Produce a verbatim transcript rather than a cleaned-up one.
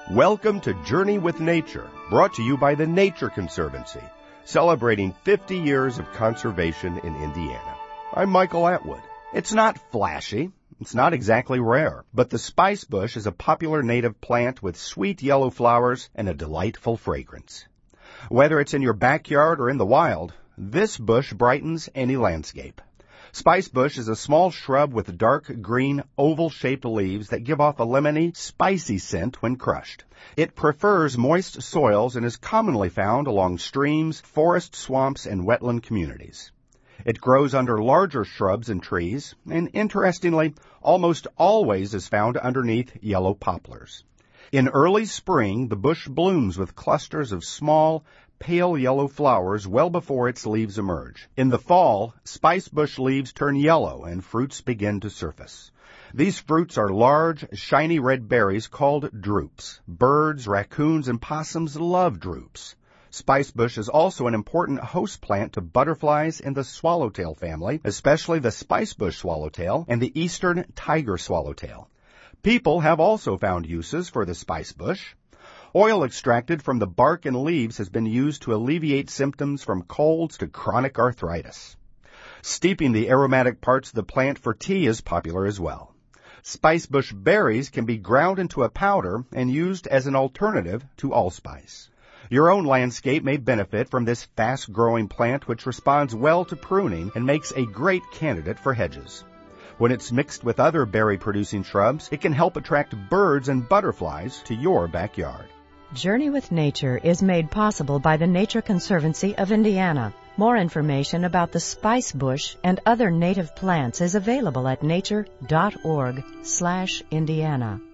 Welcome to Journey with Nature, brought to you by the Nature Conservancy, celebrating fifty years of conservation in Indiana. I'm Michael Atwood. It's not flashy, it's not exactly rare, but the spice bush is a popular native plant with sweet yellow flowers and a delightful fragrance. Whether it's in your backyard or in the wild, this bush brightens any landscape. Spice bush is a small shrub with dark green, oval-shaped leaves that give off a lemony, spicy scent when crushed. It prefers moist soils and is commonly found along streams, forest swamps, and wetland communities. It grows under larger shrubs and trees, and interestingly, almost always is found underneath yellow poplars. In early spring, the bush blooms with clusters of small, pale yellow flowers well before its leaves emerge. In the fall, spice bush leaves turn yellow and fruits begin to surface. These fruits are large, shiny red berries called drupes. Birds, raccoons, and possums love drupes. Spice bush is also an important host plant to butterflies in the swallowtail family, especially the spicebush swallowtail and the eastern tiger swallowtail. People have also found uses for the spice bush. Oil extracted from the bark and leaves has been used to alleviate symptoms from colds to chronic arthritis. Steeping the aromatic parts of the plant for tea is popular as well. Spicebush berries can be ground into a powder and used as an alternative to allspice. Your own landscape may benefit from this fast-growing plant which responds well to pruning and makes a great candidate for hedges. When it's mixed with other berry-producing shrubs, it can help attract birds and butterflies to your backyard. Journey with Nature is made possible by the Nature Conservancy of Indiana. More information about the spice bush and other native plants is available at nature dot org slash Indiana.